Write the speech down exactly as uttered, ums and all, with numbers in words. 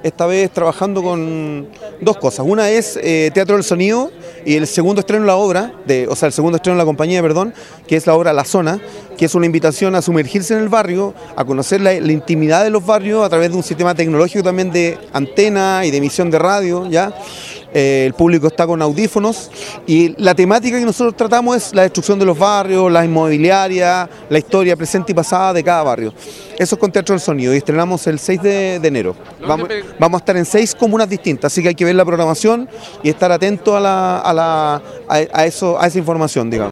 esta vez trabajando con dos cosas. Una es eh, Teatro del Sonido y el segundo estreno de la obra, de, o sea, el segundo estreno de la compañía, perdón, que es la obra La Zona, que es una invitación a sumergirse en el barrio, a conocer la, la intimidad de los barrios a través de un sistema tecnológico también de antena y de emisión de radio, ¿ya? Eh, el público está con audífonos y la temática que nosotros tratamos es la destrucción de los barrios, la inmobiliaria, la historia presente y pasada de cada barrio. Eso es con Teatro del Sonido y estrenamos el seis de enero. Vamos, vamos a estar en seis comunas distintas, así que hay que ver la programación y estar atento a, la, a, la, a, a, eso, a esa información, digamos.